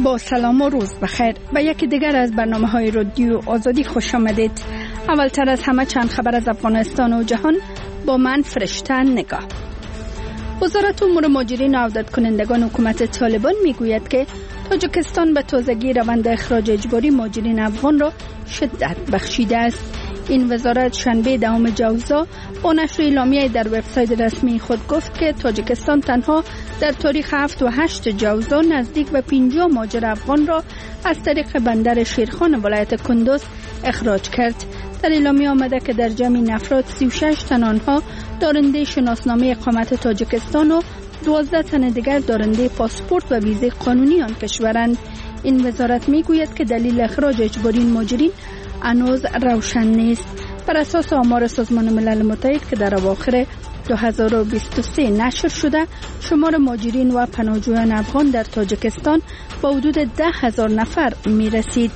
با سلام و روز بخیر به یکی دیگر از برنامه‌های رادیو آزادی خوش آمدید. اولتر از همه چند خبر از افغانستان و جهان با من فرشته نگاه. وزارت امور مهاجرین و عودت کنندگان حکومت طالبان میگوید که تاجیکستان به تازگی روند اخراج اجباری مهاجرین افغان را شدت بخشیده است. این وزارت شنبه 10 جوزا با نشر اعلامیه در وبسایت رسمی خود گفت که تاجیکستان تنها در تاریخ 7 و 8 جوزا نزدیک به 50 مهاجر افغان را از طریق بندر شیرخان ولایت کندوز اخراج کرد. در اعلامیه آمده که در جمع این افراد 36 تن آنها دارنده شناسنامه اقامت تاجیکستان و 12 تن دیگر دارنده پاسپورت و ویزه قانونی آن کشورند. این وزارت میگوید که دلیل اخراج اجباری مهاجرین هنوز روشن نیست. بر اساس آمار سازمان ملل متحد که در اواخر 2023 نشر شده، شمار مهاجرین و پناهجویان افغان در تاجیکستان با حدود 10,000 نفر می رسید.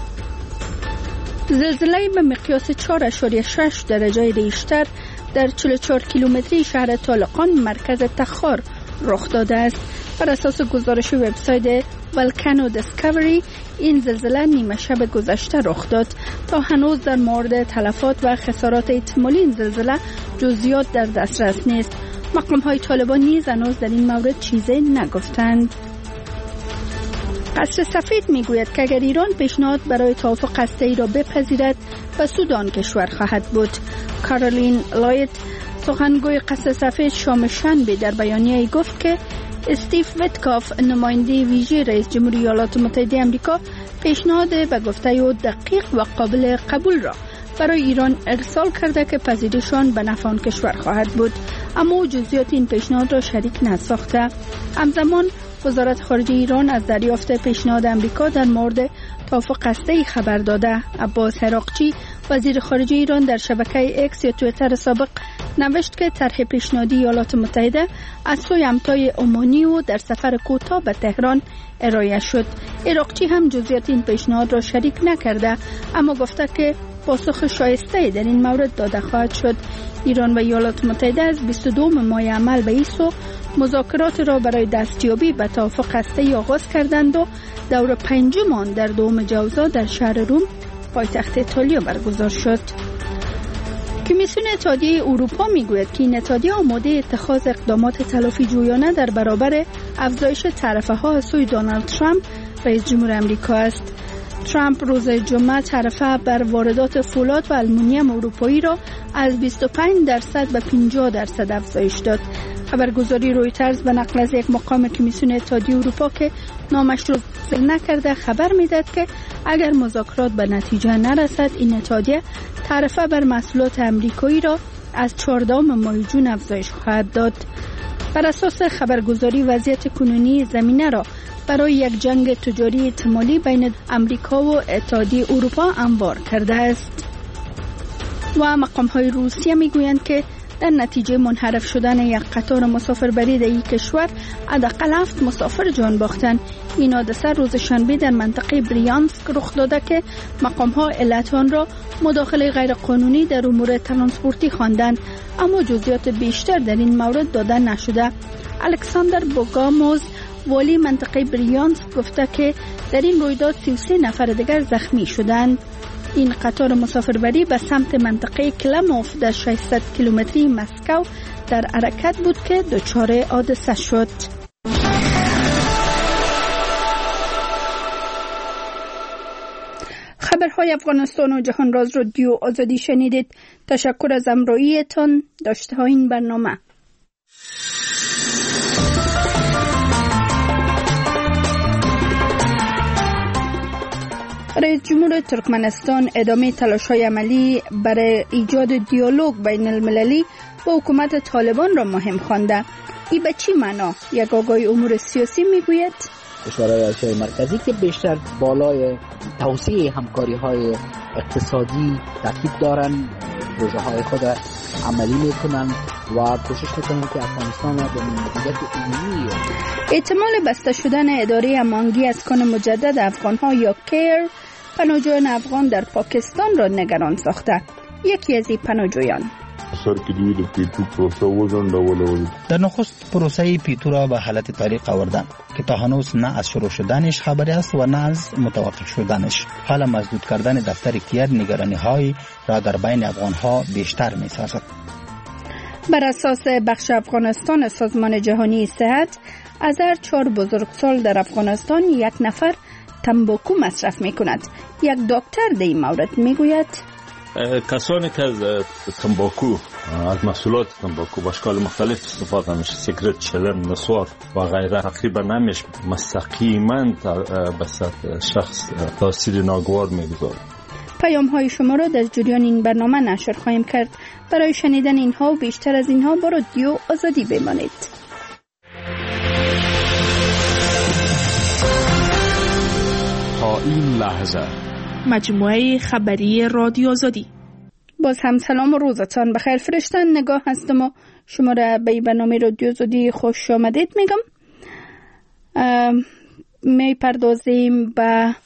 زلزله به مقیاس 4.6 درجه ریشتر در 44 کیلومتری شهر طالقان مرکز تخار رخ داده است. بر اساس گزارش وبسایت ولکانو دیسکاوری، این زلزله نیمه شب گذشته رخ داد. تا هنوز در مورد تلفات و خسارات احتمالی این زلزله جزئیات در دسترس نیست. مقام‌های طالبان نیز هنوز در این مورد چیزی نگفتند. قصر سفید میگوید که اگر ایران پیشنهاد برای توافق هسته‌ای را بپذیرد به سود آن کشور خواهد بود. کارولین لایت، سخنگوی قصر سفید، شام شنبه در بیانیه‌ای گفت که استیو ویتکاف، نماینده ویژه رئیس جمهوری ایالات متحده آمریکا، پیشنهاد به گفته او دقیق و قابل قبول را برای ایران ارسال کرده که پذیرش آن به نفع آن کشور خواهد بود، اما او جزئیات این پیشنهاد را شریک نساخته. همزمان وزارت خارجه ایران از دریافت پیشنهاد آمریکا در مورد توافق هسته‌ای خبر داده. عباس عراقچی، وزیر خارجه ایران، در شبکه اکس یا توییتر سابق نوشت که طرح پیشنهادی ایالات متحده از سوی همتای عمانی و در سفر کوتاه به تهران ارائه شد. عراقچی هم جزئیات این پیشنهاد را شریک نکرده، اما گفته که پاسخ شایسته در این مورد داده خواهد شد. ایران و ایالات متحده از 22 ماه عمل به این سو مذاکرات را برای دستیابی به توافق هسته‌ای آغاز کردند و دور 5 آن در 2 جوزا در شهر روم، پایتخت ایتالیا برگزار شد. کمیسیون اتحادیه اروپا میگوید که این اتحادیه آماده اتخاذ اقدامات تلافی جویانه در برابر افزایش تعرفه ها از سوی دونالد ترامپ، رئیس جمهور آمریکا است. ترامپ روز جمعه تعرفه بر واردات فولاد و آلومینیوم اروپایی را از 25% به 50% افزایش داد. خبرگزاری رویترز به نقل از یک مقام کمیسیون اتحادیه اروپا که نامش را ذکر نکرده خبر میداد که اگر مذاکرات به نتیجه نرسد، این اتحادیه تعرفه بر محصولات آمریکایی را از 14 ماه جون افزایش خواهد داد. بر اساس خبرگزاری وضعیت کنونی زمینه را برای یک جنگ تجاری احتمالی بین آمریکا و اتحادیه اروپا هموار کرده است. و مقام‌های روسیه میگویند که در نتیجه منحرف شدن یک قطار مسافربری در این کشور حداقل 7 مسافر جان باختند. این حادثه روز شنبه در منطقه بریانسک رخ داده که مقام‌ها علت آن را مداخله غیرقانونی در امور ترانسپورتی خواندند، اما جزئیات بیشتر در این مورد داده نشده. الکساندر بوگاموز، والی منطقه بریانسک، گفته که در این رویداد 33 نفر دیگر زخمی شدند. این قطار مسافربری به سمت منطقه کلموف در 600 کیلومتری مسکو در حرکت بود که دچار حادثه شد. خبرهای افغانستان و جهان راز رادیو آزادی شنیدید. تشکر از همراهیتان. داشته های این برنامه. رئیس جمهور ترکمنستان ادامه تلاش‌های عملی برای ایجاد دیالوگ بین المللی با حکومت طالبان را مهم خوانده. این به چی معنا؟ یک آگاهی امور سیاسی میگوید کشورهای آسیای مرکزی که بیشتر بالای توسعه همکاری‌های اقتصادی تاکید دارند، پروژه‌های خود عملی میکنن و کوشش میکنن که افغانستان را به مدیریت عمومی احتمال بسته شدن اداره امانگی اسکان مجدد افغان‌ها یا کیر پناهجویان افغان در پاکستان را نگران ساخته. یکی از این پناهجویان: سر کې دوی د پیټو پروسه وځنډول. در نخست پروسه پیټو را به حالت طریق آوردن که تا هنوز نه از شروع شدنش خبری است و نه از متوقف شدنش. حالا مسدود کردن دفتر کیت نگرانی های را در بین افغان ها بیشتر می سازد. بر اساس بخش افغانستان سازمان جهانی صحت، از هر 4 بزرگسال در افغانستان 1 نفر تنباکو مصرف می کند. یک دکتر در این مورد می گوید کسانی که از تنباکو، از محصولات تنباکو با اشکال مختلف استفاده میشه، سیگرت، چلم، نسوار و غیره، تقریبا نمیشه مستقیما به شخص تاثیر ناگوار میگذاره. پیام های شما را در جریان این برنامه نشر خواهیم کرد. برای شنیدن اینها و بیشتر از اینها با رادیو آزادی بمانید. تا این لحظه مجموعه خبری رادیو آزادی. باز هم سلام و روزتان بخیر. فرشتن نگاه هستم و شما را به برنامه رادیو آزادی خوش آمدید میگم. می پردازیم به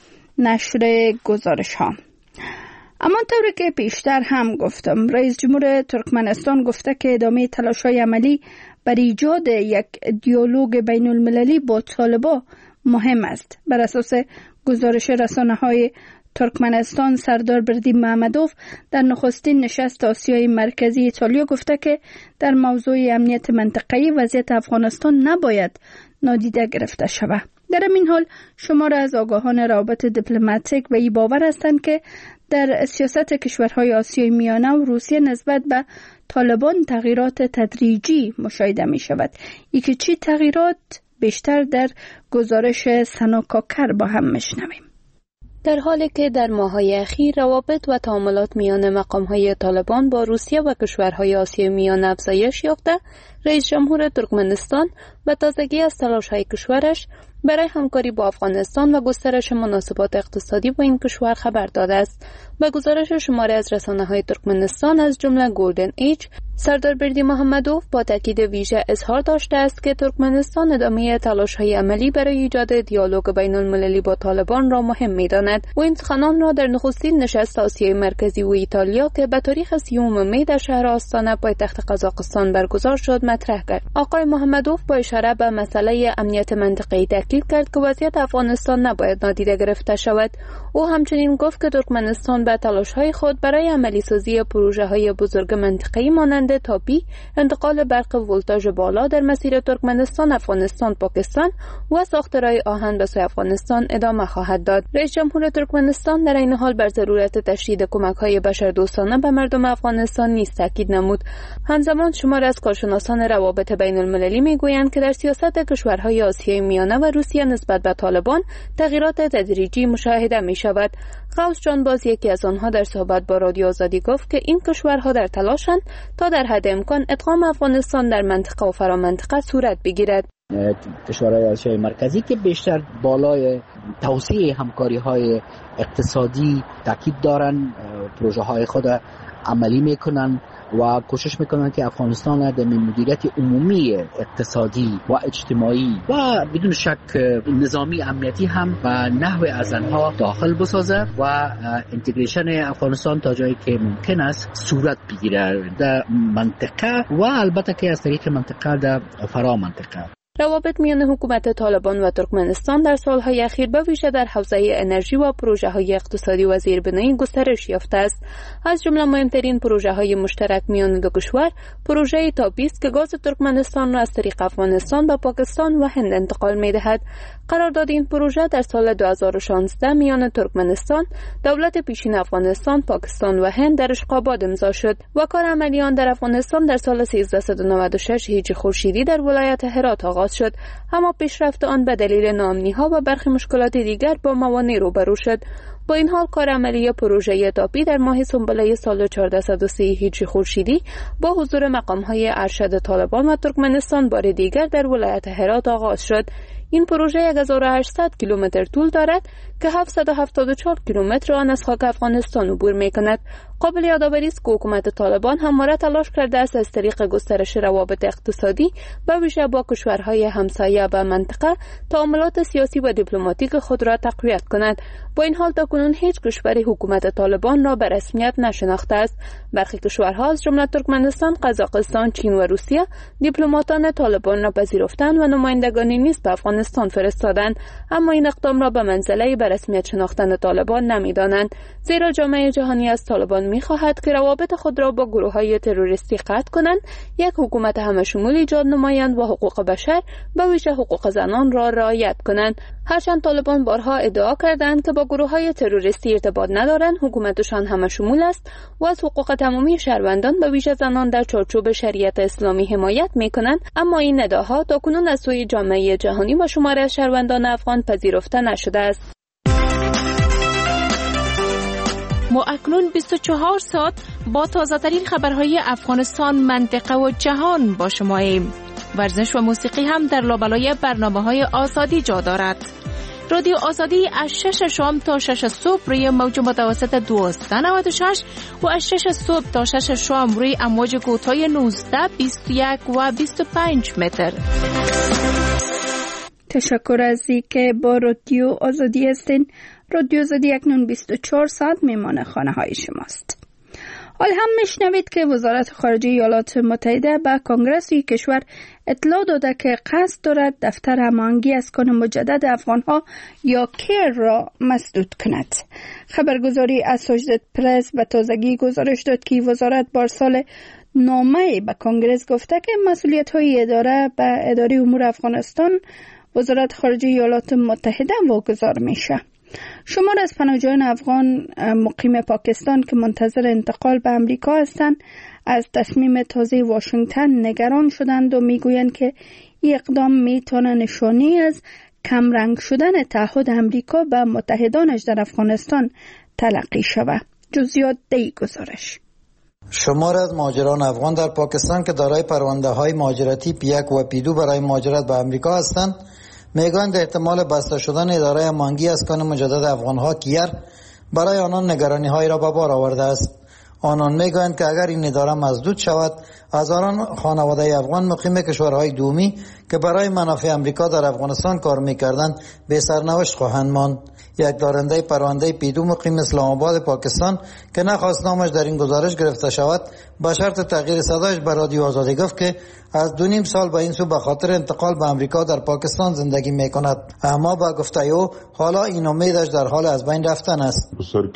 نشر گزارش ها. اما طوری که پیشتر هم گفتم، رئیس جمهور ترکمنستان گفته که ادامه تلاش‌های عملی بر ایجاد یک دیالوگ بین المللی با طالبان مهم است. بر اساس گزارش رسانه‌های ترکمنستان، سردار بردی محمدوف در نخستین نشست آسیای مرکزی ایتالیا گفته که در موضوع امنیت منطقه‌ای وضعیت افغانستان نباید نادیده گرفته شود. در این حال شمار از آگاهان روابط دیپلماتیک به این باور هستند که در سیاست کشورهای آسیای میانه و روسیه نسبت به طالبان تغییرات تدریجی مشاهده می شود. یکی چی تغییرات؟ بیشتر در گزارش سنا کاکر با هم میشنویم. در حالی که در ماه‌های اخیر روابط و تعاملات میان مقام‌های طالبان با روسیه و کشورهای آسیای میانه افزایش یافته، رئیس جمهور ترکمنستان به تازگی از تلاش‌های کشورش برای همکاری با افغانستان و گسترش مناسبات اقتصادی با این کشور خبر داده است. به گزارش شماری از رسانه‌های ترکمنستان از جمله گلدن ایج، سردار بردی محمدوف با تاکید ویژه اظهار داشته است که ترکمنستان ادامه تلاش‌های عملی برای ایجاد دیالوگ بین‌المللی با طالبان را مهم می‌داند. او این سخنان را در نخستین نشست آسیای مرکزی و ایتالیا که به تاریخ 30 می در شهر آستانه پایتخت قزاقستان برگزار شد مطرح کرد. آقای محمدوف با اشاره به مسئله امنیت منطقه‌ای تاکید کرد که وضعیت افغانستان نباید نادیده گرفته شود. او همچنین گفت که ترکمنستان به تلاش‌های خود برای عملی سازی پروژه‌های بزرگ منطقه‌ای مانند تاپی، انتقال برق ولتاژ بالا در مسیر ترکمنستان، افغانستان، پاکستان و ساخت راه آهن به سوی افغانستان ادامه خواهد داد. رئیس جمهور ترکمنستان در این حال بر ضرورت تشدید کمک‌های بشردوستانه به مردم افغانستان نیز تاکید نمود. همزمان شمار از کارشناسان روابط بین‌المللی می‌گویند که در سیاست کشورهای آسیای میانه و روسیه نسبت به طالبان تغییرات تدریجی مشاهده می‌شود. غوث جانباز یکی از آنها در صحبت با رادیو آزادی گفت که این کشورها در تلاشند تا در حد امکان ادغام افغانستان در منطقه و فرامنطقه صورت بگیرد. کشورهای آسیای مرکزی که بیشتر بالای توسعه همکاری‌های اقتصادی تاکید دارن، پروژه‌های خود عملی میکنن و کوشش میکنن که افغانستان در مدیریت عمومی اقتصادی و اجتماعی و بدون شک نظامی امنیتی هم و نحو از آنها داخل بسازه و انتگریشن افغانستان تا جایی که ممکن است صورت بگیره در منطقه و البته که از طریق منطقه در فرا منطقه. روابط میان حکومت طالبان و ترکمنستان در سالهای اخیر به ویژه در حوزه انرژی و پروژه‌های اقتصادی و زیربنایی گسترش یافته است. از جمله مهمترین پروژه‌های مشترک میان دو کشور پروژه تاپی است که گاز ترکمنستان را از طریق افغانستان به پاکستان و هند انتقال می‌دهد. قرارداد این پروژه در سال 2016 میان ترکمنستان، دولت پیشین افغانستان، پاکستان و هند در اشقاباد امضا شد و کار عملی آن در افغانستان در سال 1396 هجری خورشیدی در ولایت هرات آغاز شد، اما پیشرفت آن به دلیل ناامنی‌ها و برخی مشکلات دیگر با موانع روبرو شد. با این حال کار عملی پروژه تاپی در ماه سنبله سال 1403 هجری خورشیدی با حضور مقام‌های ارشد طالبان و ترکمنستان بار دیگر در ولایت هرات آغاز شد. این پروژه 1800 کیلومتر طول دارد که 774 کیلومتر آن از خاک افغانستان عبور می‌کند. قابل یادآوری است که حکومت طالبان همواره تلاش کرده است از طریق گسترش روابط اقتصادی به ویژه با کشورهای همسایه به منطقه تعاملات سیاسی و دیپلماتیک خود را تقویت کند. با این حال تاکنون هیچ کشوری حکومت طالبان را به رسمیت نشناخته است. برخی کشورها از جمله ترکمنستان، قزاقستان، چین و روسیه دیپلماتان طالبان را پذیرفتند و نمایندگانی نیز به افغانستان فرستادند، اما این اقدام را به منزله به رسمیت شناختن طالبان نمی‌دانند، زیرا جامعه جهانی از طالبان می‌خواهد که روابط خود را با گروه‌های تروریستی قطع کنند، یک حکومت همه‌شمول ایجاد نمایند و حقوق بشر به ویژه حقوق زنان را رعایت کنند. هرچند طالبان بارها ادعا کردند که با گروه‌های تروریستی ارتباط ندارند، حکومتشان همه‌شمول است و از حقوق تمامی شهروندان به ویژه زنان در چارچوب شریعت اسلامی حمایت می‌کنند، اما این ادعاها تاکنون از سوی جامعه جهانی و شماری از شهروندان افغان پذیرفته نشده است. ما اکنون 24 ساعت با تازه‌ترین خبرهای افغانستان، منطقه و جهان با شماییم. ورزش و موسیقی هم در لابلای برنامه‌های آزادی جا دارد. رادیو آزادی از 6 شام تا 6 صبح روی موج متوسط 1296 و از 6 صبح تا 6 شام روی امواج کوتاه 19، 21 و 25 متر. تشکر از اینکه با رادیو آزادی هستین. رادیو آزادی اکنون 24 ساعت میمانه خانه های شماست. حال هم میشنوید که وزارت خارجه ایالات متحده به کنگره کشور اطلاع داده که قصد دارد دفتر هماهنگی اسکان مجدد افغانها یا کیر را مسدود کند. خبرگزاری اسوشییتد پرس به تازگی گزارش داد که وزارت پارسال نامه به کنگره گفته که مسئولیت‌های اداره به اداره امور افغانستان وزارت خارجه ایالات متحده واگذار میشه. شمار از پناهجویان افغان مقیم پاکستان که منتظر انتقال به امریکا هستند از تصمیم تازه واشنگتن نگران شدند و میگویند که این اقدام میتونه نشانی از کمرنگ شدن تعهد امریکا به متحدانش در افغانستان تلقی شود. جزئیات دی گزارش. شمار از مهاجران افغان در پاکستان که دارای پرونده‌های مهاجرتی P1 و P2 برای مهاجرت به امریکا هستند میگویند احتمال بسته شدن اداره هماهنگی اسکان مجدد افغانها کیر برای آنان نگرانی‌هایی را به بار آورده است. آنان میگویند که اگر این اداره مسدود شود، هزاران خانواده افغان مقیم کشورهای دومی که برای منافع امریکا در افغانستان کار می‌کردند به سرنوشت خواهند ماند. یک دارنده پرونده P2 مقیم اسلام آباد پاکستان که نخواست نامش در این گزارش گرفته شود به شرط تغییر صدایش به رادیو آزادی گفت که از 2.5 سال به این سو به خاطر انتقال به امریکا در پاکستان زندگی میکند، اما با گفته او حالا این امیدش در حال از بین رفتن است.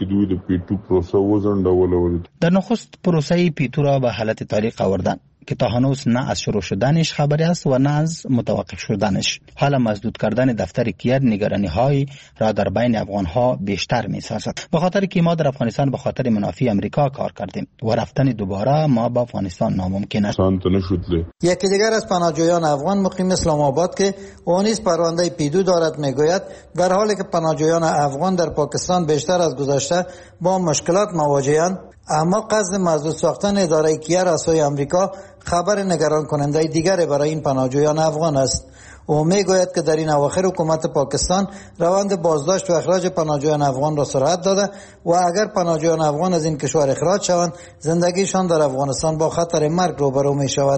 در نخست پروسه P2 را به حالت تاریخ آوردن که تا هنوز نه از شروع شدنش خبری است و نه از متوقف شدنش. حالا مسدود کردن دفتر کیر نگرانی های را در بین افغان ها بیشتر می سازد. به خاطر که ما در افغانستان به خاطر منافع امریکا کار کردیم و رفتن دوباره ما به افغانستان ناممکن است. یکی دیگر از پناهجویان افغان مقیم اسلام آباد که او نیز پرونده P2 دارد میگوید در حالی که پناهجویان افغان در پاکستان بیشتر از گذشته با مشکلات مواجه‌اند، اما قصد مسدود ساختن اداره کیر از سوی امریکا خبر نگران کننده دیگری برای این پناهجویان افغان است. او میگوید که در این اواخر حکومت پاکستان روند بازداشت و اخراج پناهجویان افغان را سرعت داده و اگر پناهجویان افغان از این کشور اخراج شوند، زندگیشان در افغانستان با خطر مرگ روبرو می شود.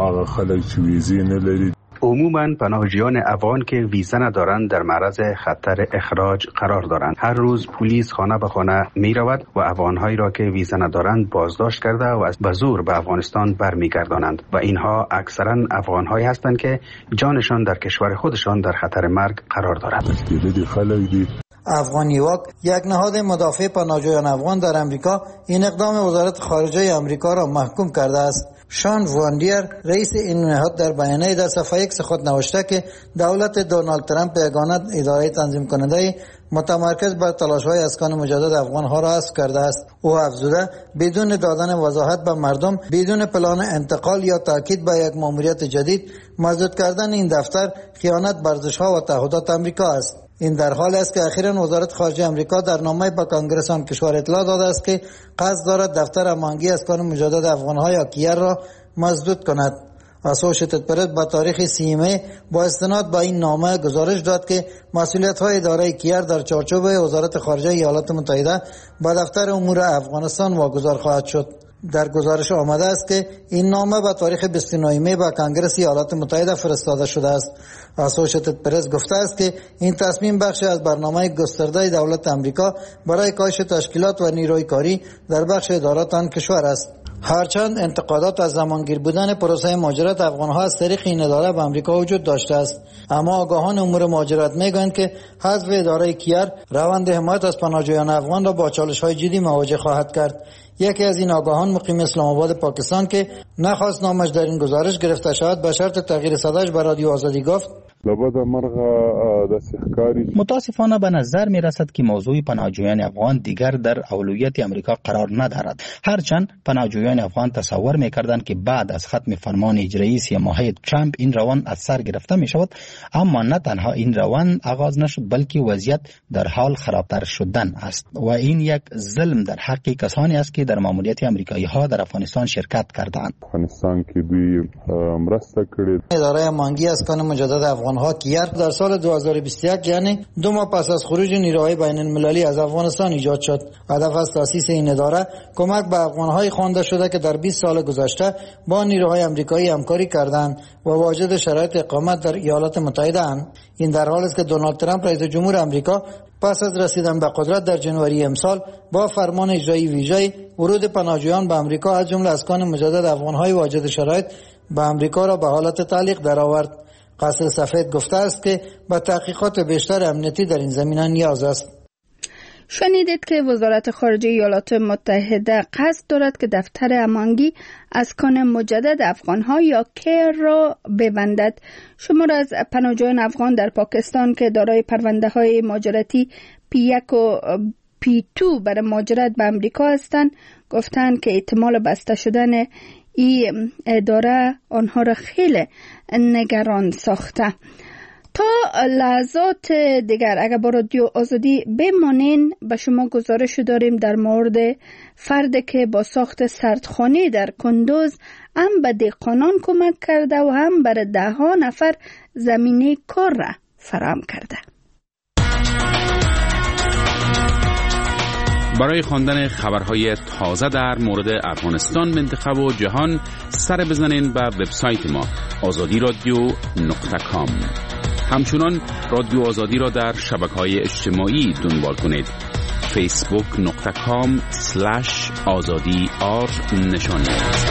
عموماً پناهجویان افغان که ویزا ندارند در معرض خطر اخراج قرار دارند. هر روز پلیس خانه به خانه می رود و افغانهایی را که ویزا ندارند بازداشت کرده و از به زور به افغانستان برمیگردانند و اینها اکثراً افغانهایی هستند که جانشان در کشور خودشان در خطر مرگ قرار دارد. افغانیواک، یک نهاد مدافع پناهجویان افغان در امریکا، این اقدام وزارت خارجه امریکا را محکوم کرده است. شان واندیر، رئیس این نهاد، در بیانیه در صفحه X خود نوشته که دولت دونالد ترامپ یگانه اداره تنظیم کننده متمرکز بر تلاش‌های اسکان مجدد افغان‌ها را حذف کرده است. او افزوده بدون دادن وضاحت به مردم، بدون پلان انتقال یا تاکید به یک ماموریت جدید، مسدود کردن این دفتر خیانت بر ارزش‌ها و تعهدات امریکا است. این در حالی است که اخیراً وزارت خارجه امریکا در نامه به کنگره آن کشور اطلاع داده است که قصد دارد دفتر هماهنگی اسکان مجدد افغان‌ها یا کیر را مسدود کند. اسوشیتد پرس با تاریخ 3 می با استناد به این نامه گزارش داد که مسئولیت‌های اداره کیار در چارچوب وزارت خارجه ایالات متحده به دفتر امور افغانستان واگذار خواهد شد. در گزارش آمده است که این نامه به تاریخ 29 می به کنگره ایالات متحده فرستاده شده است. اسوشیتد پرس گفته است که این تصمیم بخشی از برنامه گسترده دولت آمریکا برای کاهش تشکیلات و نیروی کاری در بخش ادارات آن کشور است. هرچند انتقادات از زمانگیر بودن پروسه مهاجرت افغان‌ها از طریق این اداره به آمریکا وجود داشته است، اما آگاهان امور مهاجرت می‌گویند که حذف اداره کیار روند حمایت از پناهجویان افغان را با چالش‌های جدی مواجه خواهد کرد. یکی از این آگاهان مقیم اسلام آباد پاکستان که نخواست نامش در این گزارش گرفته شود به شرط تغییر صداش به رادیو آزادی گفت: متاسفانه به نظر می رسد که موضوع پناهجویان افغان دیگر در اولویت امریکا قرار ندارد. هرچند پناهجویان افغان تصور می کردند که بعد از ختم فرمان اجرایی 3 ماهه ترامپ این روند از سر گرفته می شود، اما نه تنها این روند آغاز نشد بلکه وضعیت در حال خرابتر شدن است و این یک ظلم در حق کسانی است که در ماموریت امریکایی ها در افغانستان شرکت کردند. افغانستان کې دوی مرسته کړې. اداره مانگی اسکان مجدد افغان‌ها کیار در سال 2021 یعنی 2 ماه پس از خروج نیروهای بین المللی از افغانستان ایجاد شد. هدف از تأسیس این اداره کمک به افغان‌های خوانده شده که در 20 سال گذشته با نیروهای آمریکایی همکاری کردند و واجد شرایط اقامت در ایالات متحده اند. این در حالی است که دونالد ترامپ رئیس جمهور آمریکا پس از رسیدن به قدرت در جنوری امسال با فرمان اجرایی ویژه ورود پناهجویان به آمریکا از جمله اسکان مجدد افغان‌های واجد شرایط به آمریکا را به حالت تعلیق درآورد. قصر سفید گفته است که با تحقیقات بیشتر امنیتی در این زمینه نیاز است. شنیدید که وزارت خارجه ایالات متحده قصد دارد که دفتر امانگی اسکان مجدد افغان‌ها یا کیر را ببندد. شمار از پناهجویان افغان در پاکستان که دارای پرونده‌های مهاجرتی P1 و P2 برای مهاجرت به آمریکا هستند گفتند که احتمال بسته شدن این اداره آنها را خیلی نگران ساخته. تا لحظات دیگر اگر با رادیو آزادی بمانین به شما گزارش داریم در مورد فردی که با ساخت سردخانه در کندوز هم به دهقانان کمک کرده و هم برای 10 نفر زمینه کار را فراهم کرده. برای خواندن خبرهای تازه در مورد افغانستان، منطقه و جهان سر بزنین به وبسایت ما azadi.radio.com. همچنان رادیو آزادی را در شبکه‌های اجتماعی دنبال کنید. facebook.com/azadi_r نشانی.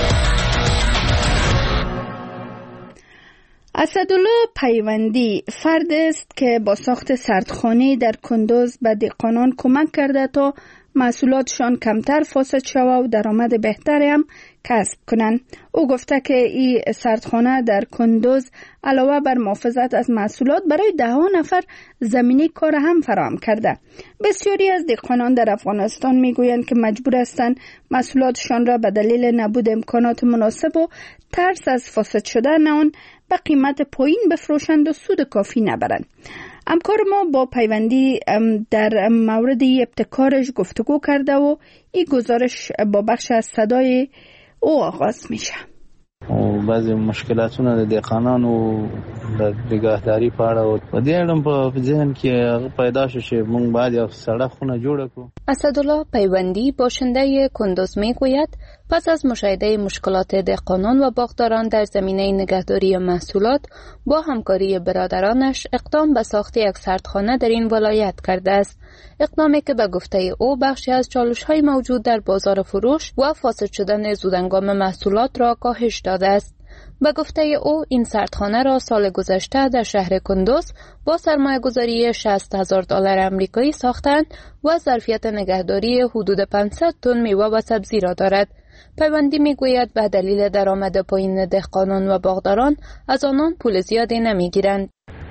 اسدالله پیوندی فرد است که با ساخت سردخانه در کندوز به دهقانان کمک کرده تا محصولاتشان کمتر فاسد شود و درآمد بهتری هم کسب کنند. او گفته که این سردخانه در کندوز علاوه بر محافظت از محصولات برای 10 نفر زمینه کار هم فراهم کرده. بسیاری از دهقانان در افغانستان میگویند که مجبور هستند محصولاتشان را به دلیل نبود امکانات مناسب و ترس از فاسد شدن آن به قیمت پایین بفروشند و سود کافی نبرند. همکار ما با پیوندی در مورد ابتکارش گفتگو کرده و این گزارش با بخش از صدای او آغاز میشه. بعضی مشکلاتونه د دهقانانو د نگهداری په اړه و دې اړه په ذهن کې پیدا شو چې موږ باید یو سړه خونه جوړه کړو. اسدالله پیوندی باشنده کندوز میگوید پس از مشاهده مشکلات دهقانان و باغداران در زمینه نگهداری محصولات با همکاری برادرانش اقدام به ساخت یک سردخانه در این ولایت کرده است. اقدامی که به گفته او بخشی از چالش‌های موجود در بازار فروش و فاسد شدن زودهنگام محصولات را کاهش داده است. به گفته او این سردخانه را سال گذشته در شهر کندوز با سرمایه‌گذاری $60,000 آمریکایی ساختند و ظرفیت نگهداری حدود 500 تن میوه و سبزی را دارد. پیوندی میگوید به دلیل درآمد پایین دهقانان و باغداران از آنان پول زیادی نمیگیرند.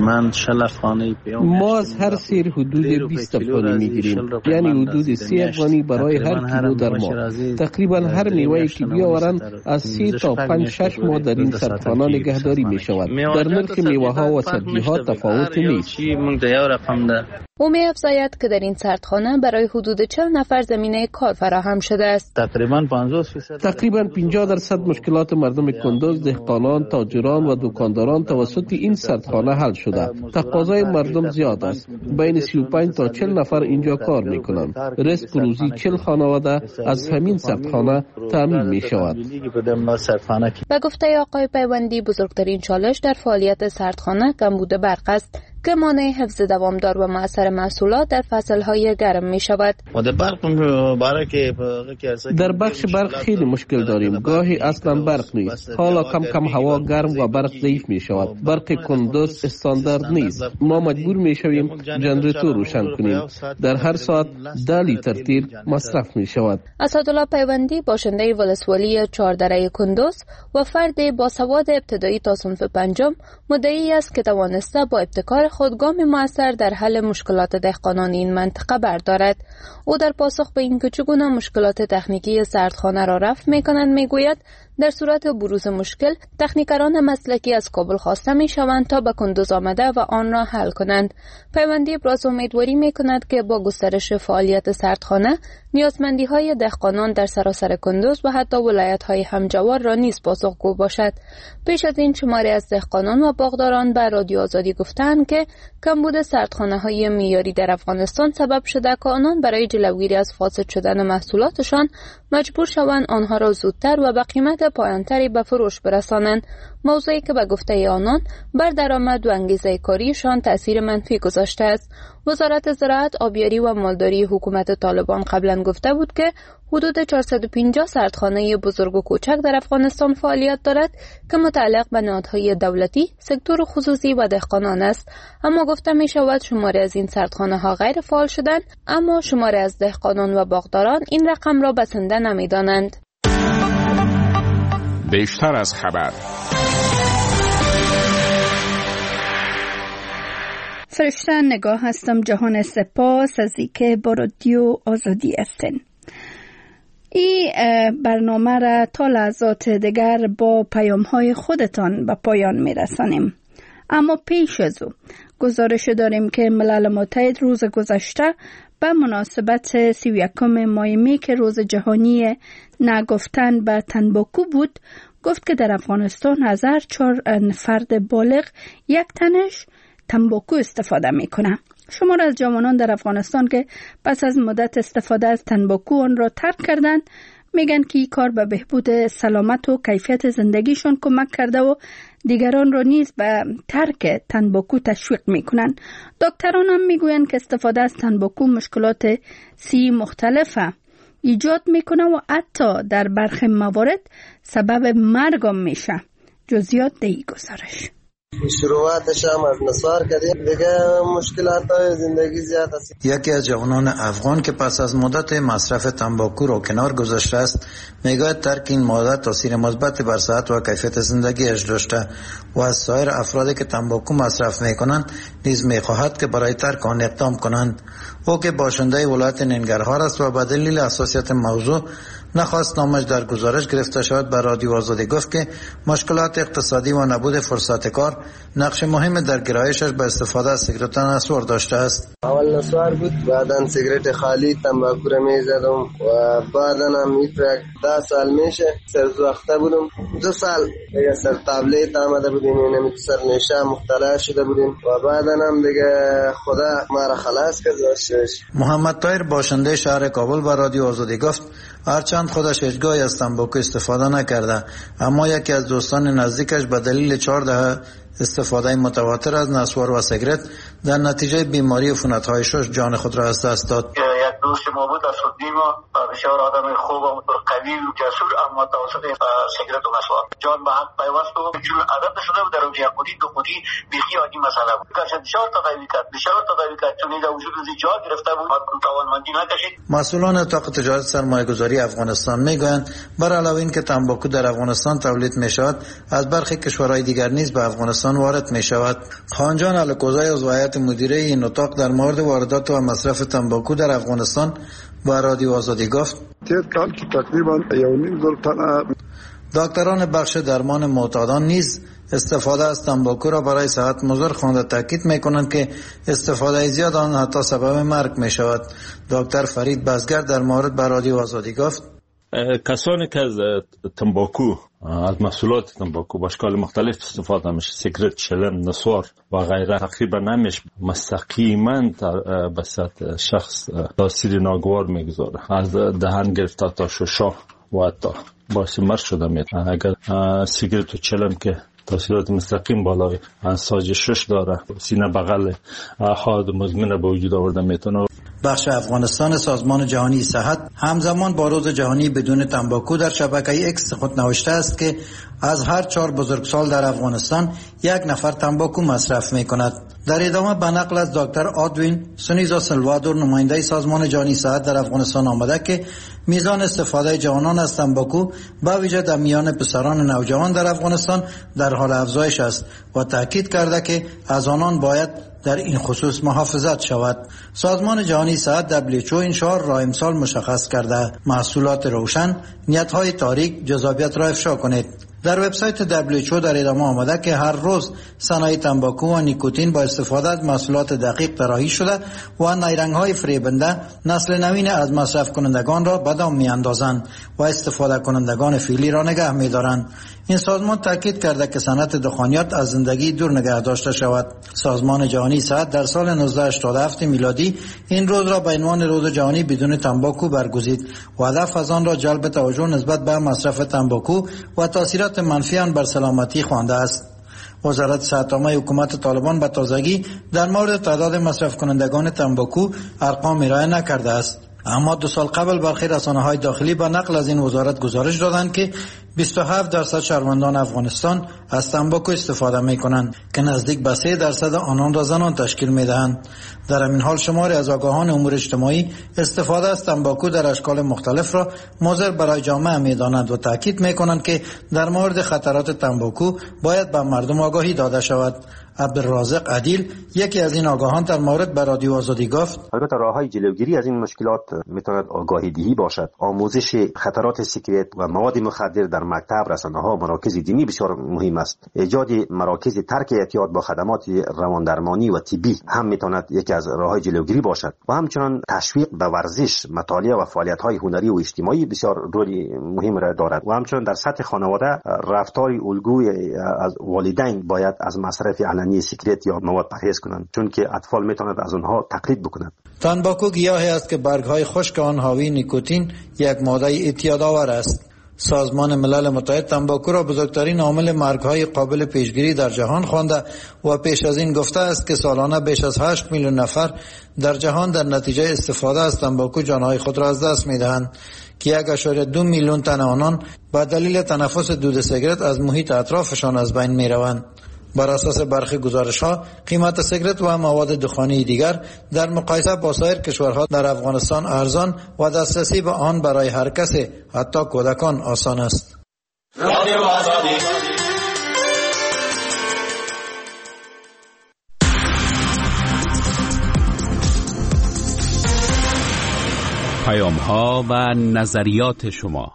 ما از هر سیر حدود 20 افغانی میگیریم، یعنی حدود 30 افغانی برای هر کیلو در ماه. تقریبا هر میوه‌ای که بیاورند از 3 تا 5-6 ماه در این سردخانه نگهداری می شود. در نرخ میوه ها و سبزی ها تفاوت نیست. او می‌افزاید که در این سردخانه برای حدود 40 نفر زمینه کار فراهم شده است. تقریباً 50% مشکلات مردم کندوز، دهقانان، تاجران و دکانداران توسط این سردخانه حل شده. تقاضای مردم زیاد است. بین 35 تا 40 نفر اینجا کار می‌کنند. رزق روزی 40 خانواده از همین سردخانه تامین می‌شود. به گفته آقای پیوندی، بزرگترین چالش در فعالیت سردخانه کمبود برق است که مانع حفظ دوامدار و مؤثر محصولات در فصل‌های گرم می‌شود. در بخش برق خیلی مشکل داریم. گاهی اصلا برق نیست. حالا کم کم هوا گرم و برق ضعیف می‌شود. برق کندوز استاندارد نیست. ما مجبور می‌شویم جنراتور روشن کنیم. در هر ساعت 10 لیتر تیل مصرف می‌شود. اسدالله پیوندی باشنده ولسوالی چهاردره کندوز و فرد با سواد ابتدایی تا صنف پنجم مدعی است که توانسته با ابتکار خود گام موثر در حل مشکلات دهقانان این منطقه بردارد. او در پاسخ به اینکه چگونه مشکلات تکنیکی سردخانه را رفع می‌کنند میگوید در صورت بروز مشکل تکنیکران مسلکی از کابل خواسته می‌شوند تا به کندوز آمده و آن را حل کنند. پیوندی ابراز امیدواری می‌کند که با گسترش فعالیت سردخانه نیازمندی‌های دهقانان در سراسر کندوز و حتی ولایت‌های همجوار را نیز پاسخگو باشد. پیش از این شماری از دهقانان و باغداران به رادیو آزادی گفتند که کمبود سردخانه‌های معیاری در افغانستان سبب شده که آنان برای جلوگیری از فاسد شدن محصولاتشان مجبور شوند آنها را زودتر و به قیمت پایانتری به فروش برسانند، موضوعی که به گفته آنان بر درآمد و انگیزه کاریشان تأثیر منفی گذاشته است. وزارت زراعت، آبیاری و مالداری حکومت طالبان قبلا گفته بود که حدود 450 سردخانه بزرگ و کوچک در افغانستان فعالیت دارد که متعلق به نهادهای دولتی، سکتور خصوصی و دهقانان است. اما گفته می شود شماری از این سردخانه ها غیر فعال شدند، اما شماری از دهقانان و باغداران این رقم را بسنده نمی دانند. بیشتر از خبر. فرشته نگاه هستم. جهان سپاس از اینکه با رادیو آزادی هستین. این برنامه را تا لحظات دیگر با پیام های خودتان به پایان می رسانیم. اما پیش از او گزارش داریم که ملل متحد روز گذشته به مناسبت 31 ماه می که روز جهانی نگفتن به تنباکو بود، گفت که در افغانستان 1004 فرد بالغ یک تنش تنباکو استفاده میکنه. شمار از جوانان در افغانستان که پس از مدت استفاده از تنباکو آن را ترک کردند میگن که این کار به بهبود سلامت و کیفیت زندگیشون کمک کرده و دیگران را نیز به ترک تنباکو تشویق میکنن. دکتران هم میگوین که استفاده از تنباکو مشکلات صحی مختلفه ایجاد میکنه و حتی در برخی موارد سبب مرگ هم میشه. جزئیات در این گزارش. شروعاتش هم از نسوار کردیم، دیگه مشکلات زندگی زیاد است. یکی از جوانان افغان که پس از مدت مصرف تنباکو را کنار گذاشته است میگوید ترک این ماده تاثیر مثبت بر صحت و کیفیت زندگیش داشته و از سایر افرادی که تنباکو مصرف میکنند نیز میخواهد که برای ترک آن اقدام کنند. او که باشنده ولایت ننگرهار است و به دلیل حساسیت موضوع نخواست نامش در گزارش گرفته شود، به رادیو آزادی گفت که مشکلات اقتصادی و نبود فرصت کار نقش مهم در گرایشش به استفاده از سیگارت نسوار داشته است. اول نسوار بود، بعداً سیگارت خالی تنباکو را میزدم و بعداً هم میترک 10 سال میشه سرزوخته بودم. 2 سال دیگه سر تابلیت آمده بودیم، اینمی سر نشه مختلع شده بودیم و بعداً هم دیگه خدا ما را خلاص کرد. محمد طاهر باشنده شهر کابل به رادیو آزادی گفت هرچند خودش هیچگاهی از تنباکو استفاده نکرده، اما یکی از دوستان نزدیکش به دلیل 4 دهه استفاده متواتر از نسوار و سیگارت در نتیجه بیماری عفونت‌های شش جان خود را از دست داد. یک دوست ما بود از خودیما بسیار آدم خوب و قوی و جسور، اما توسط سیگارت و نسوار جان به حق پیوست و چون عادت شده بود در اونجا خودی دو خودی بیخی عادی مسئله بود. کاش بسیار تداوی کرد چون در وجود جا گرفته بود توانمندی نکشید. مسئولان اتاق تجارت سرمایه‌گذاری افغانستان میگویند بر علاوه این که تنباکو در افغانستان تولید میشود، از برخی کشورهای دیگر نیز به افغانستان وارد می شود. خانجان الکوزای از هیئت مدیره این اتاق در مورد واردات و مصرف تنباکو در افغانستان با رادیو آزادی گفت تیر کال که تقریبا 1.5 تن دکتران بخش درمان معتادان نیز استفاده از تنباکو را برای صحت مضر خوانده تاکید میکنند که استفاده زیاد آن حتی سبب مرگ می شود. دکتر فرید بزگر در مورد به رادیو آزادی گفت کسانی که از تنباکو، از محصولات تنباکو به اشکال مختلف استفاده میشه، سیگرت، چلم، نسوار و غیره، تقریبا نمیشه مستقیما به سطح شخص تاثیر ناگوار میگذاره. از دهن گرفته تا ششا و حتی باعث مرگ شده میتونه. اگر سیگرت و چلم که تاثیرات مستقیم بالای انساج شش داره، سینه بغل حاد مزمن به وجود آورده میتونه. بخش افغانستان سازمان جهانی صحت همزمان با روز جهانی بدون تنباکو در شبکه اکس خود نوشته است که از هر 4 بزرگسال در افغانستان 1 نفر تنباکو مصرف می کند. در ادامه به نقل از دکتر آدوین سونیزا سلوادور نماینده سازمان جهانی صحت در افغانستان آمده که میزان استفاده جوانان از تنباکو به ویژه در میان پسران نوجوان در افغانستان در حال افزایش است و تاکید کرده که از آنان باید در این خصوص محافظت شود. سازمان جهانی صحت WHO این شعار را امسال مشخص کرده: محصولات روشن، نیت‌های تاریک، جذابیت را افشا کنید. در وبسایت WHO در ادامه آمده که هر روز صنایع تنباکو و نیکوتین با استفاده از محصولات دقیق طراحی شده و نیرنگ‌های فریبنده نسل نوین از مصرف کنندگان را به دام می‌اندازند و استفاده کنندگان فعلی را نگه می‌دارند. این سازمان تاکید کرده که صنعت دخانیات از زندگی دور نگه داشته شود. سازمان جهانی صحت در سال 1987 میلادی این روز را به عنوان روز جهانی بدون تنباکو برگزید و هدف از آن را جلب توجه نسبت به مصرف تنباکو و تاثیرات منفی آن بر سلامتی خوانده است. وزارت صحت عامه حکومت طالبان به تازگی در مورد تعداد مصرف کنندگان تنباکو ارقام ارائه نکرده است. اما 2 سال قبل برخی رسانه‌های داخلی به نقل از این وزارت گزارش دادند که 27% شهروندان افغانستان از تنباکو استفاده می‌کنند که نزدیک به 3% آنان را زنان تشکیل می‌دهند. در همین حال شماری از آگاهان امور اجتماعی استفاده از تنباکو در اشکال مختلف را مضر برای جامعه می‌دانند و تاکید می‌کنند که در مورد خطرات تنباکو باید به مردم آگاهی داده شود. عبدالرازق عدیل یکی از این آگاهان در مورد به رادیو آزادی گفت: البته راه‌های جلوگیری از این مشکلات میتواند آگاهی دهی باشد. آموزش خطرات سیگرت و مواد مخدر در مکتب، رسانه‌ها، مراکز دینی بسیار مهم است. ایجاد مراکز ترک اعتیاد با خدمات رواندرمانی و طبی هم میتواند یکی از راه‌های جلوگیری باشد و همچنین تشویق به ورزش، مطالعه و فعالیت‌های هنری و اجتماعی بسیار رول مهم را دارد و همچنین در سطح خانواده رفتار الگوی از والدین باید از مصرف علنی سیگرت یا مواد پرهیز کنند، چون که اطفال میتونند از آنها تقلید بکنند. تنباکو گیاهی است که برگ‌های خشک آن حاوی نیکوتین، یک ماده اعتیادآور است. سازمان ملل متحد تنباکو را بزرگترین عامل مرگ‌های قابل پیشگیری در جهان خوانده و پیش از این گفته است که سالانه بیش از 8 میلیون نفر در جهان در نتیجه استفاده از تنباکو جانهای خود را از دست می‌دهند که 1.2 میلیون تن آنان به دلیل تنفس دود سیگرت از محیط اطرافشان از بین می‌روند. بر اساس برخی گزارش‌ها قیمت سیگرت و مواد دخانی دیگر در مقایسه با سایر کشورها در افغانستان ارزان و دسترسی به آن برای هر کسی حتی کودکان آسان است. پیام‌ها و نظریات شما.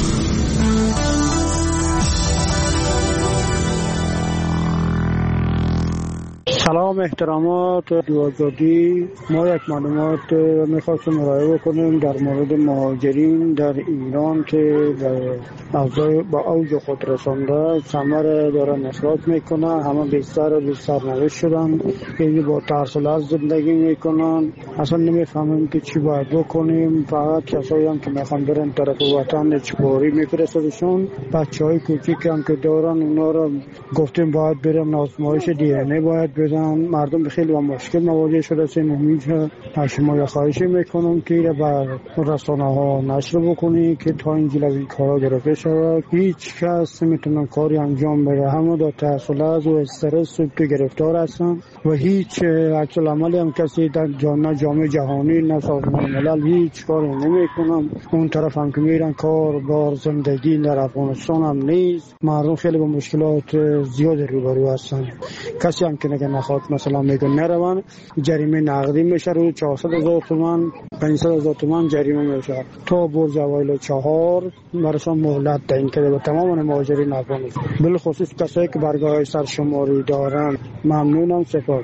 سلام، احترامات آزادی. ما یک معلومات میخواستم ارائه کنیم در مورد مهاجرین در ایران که با اوج خود رسانده ثمر دارن اخراج میکنن. همه بیشتر سرنوشت شدن، یعنی با ترس و لرز زندگی میکنن. اصلا نمیفهمیم که چی باید بکنیم. فقط کسایی هم که میخوان برن طرف وطن اجباری میفرستدشون. بچهای کوچیک هم که دارن اونا رو گفتیم باید برن آزمایش دی ان ای باید بدن. مردم خیلی با مشکل مواجه شده هستیم. امید شما خواهش میکنم که به رسانه‌ها نشر بکنی که تا اینجا از این کارا گرفته شود. هیچ کس نمیتونه کاری انجام بده، همه در ترس و استرس که گرفتار هستن و هیچ عکس العملی هم کسی در جامعه جهانی نه سازمان ملل هیچ کاری نمیکنن. اون طرف هم که میرن کار بار زندگی در افغانستان هم نیست. مردم خیلی با مشکلات زیاد روبرو هستن. کسی هم که نگه بخواد مثلا میگن نروان جریمه نقدی میشه رو 400,000 تومان 500,000 تومان جریمه میشه تا برج اوایل 4 برشان مهلت تعیین کرده به تمام مهاجرین افغانستان بالخصوص کسایی که برگاه سرشماری دارن. ممنونم. سپاس.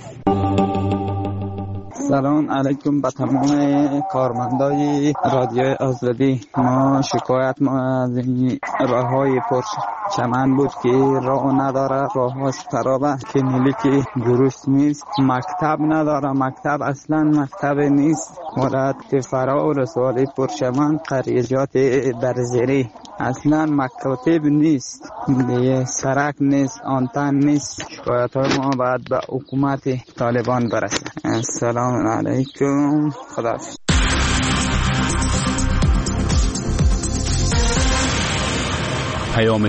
سلام علیکم به تمام کارمندای رادیو آزادی. ما شکایت ما از این راه های پرچمن بود که راه نداره، راه ها خرابه، کلینیک درست نیست، مکتب نداره، مکتب اصلا مکتب نیست، مورد فرا و رساله پرچمن، قریجات برزری اصلا مکاتب نیست، دیگه سرک نیست، آنتن نیست. شکایت های ما باید به حکومت طالبان برسه. السلام علیکم. خدا پیام